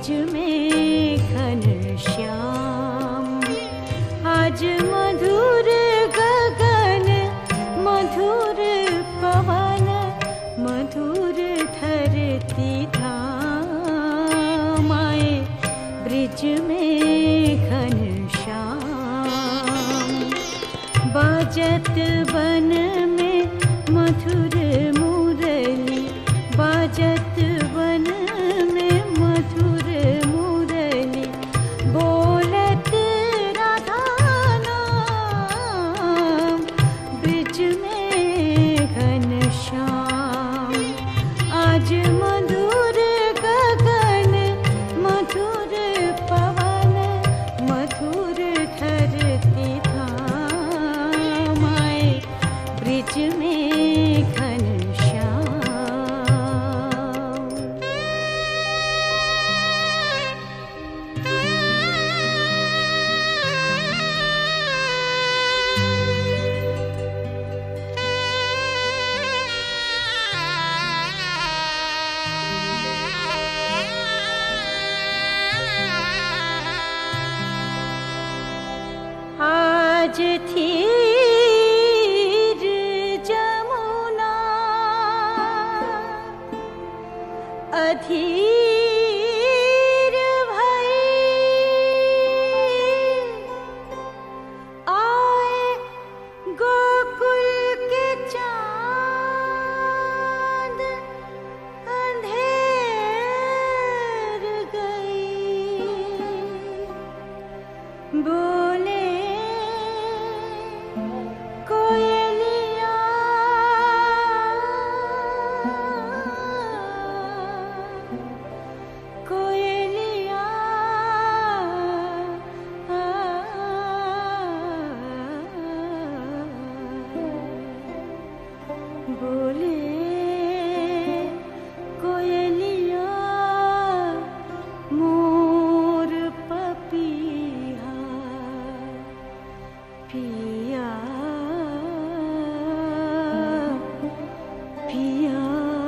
Bridge में घनश्याम। आज मधुर गगन मधुर पवन मधुर धरती धाम आए ब्रिज में घनश्याम। बाजत वन में मधुर मुरली बाजत वन में मधुर मुरली बोलत राधा नाम ब्रिज में घनश्याम। आज मधुर गगन मधुर पवन मधुर धरती धाम आए ब्रिज में घनश्याम। आज थीर जमुना अधीर भई आए गोकुल के चाँद अंधेर गई। बोले कोयलिया कोयलिया बोले कोयलिया मोर पपिया पिया पिया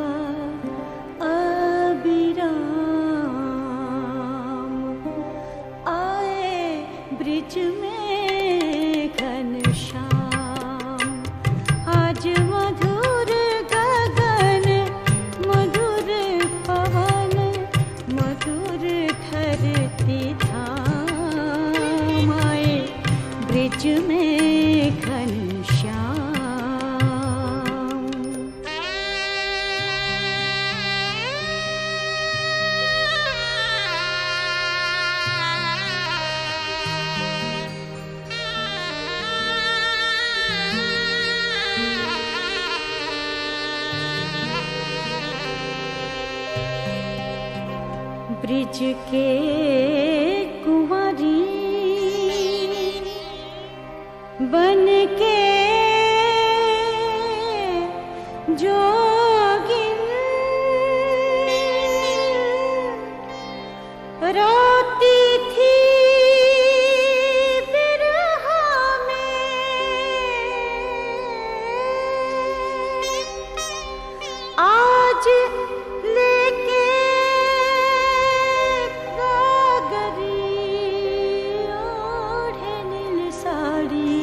अबिराम आए ब्रिज में घनश्याम। आज मधुर गगन मधुर पवन मधुर धरती धाम आए ब्रिज में घनश्याम। ब्रिज के कुंवारी बन के जोगिन रोती थी बिरहा में। आज लेके गागरी ओढ़े नील साड़ी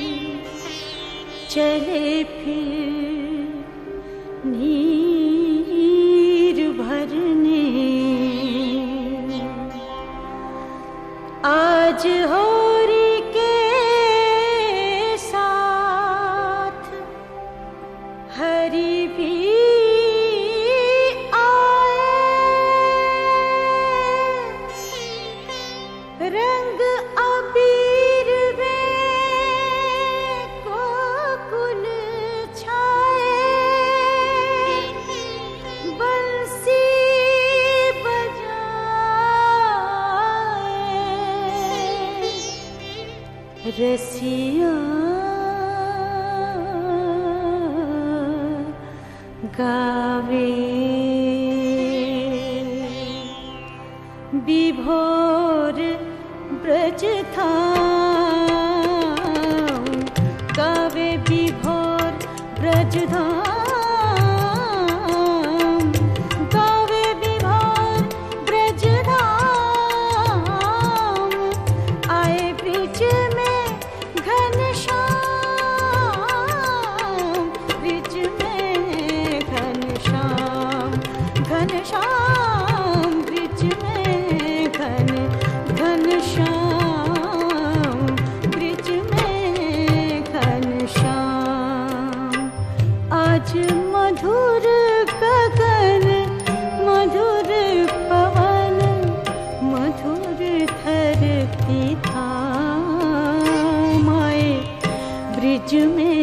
चले फिर नीर भरने। आज होरी के साथ हरि भी आए। रंग अबीर में गोकुल छाए। बंसी बजाए रसिया गावे। विभोर ब्रज धाम गावे विभोर ब्रज धाम गावे विभोर ब्रज धाम। कीर्ति था माए ब्रिज में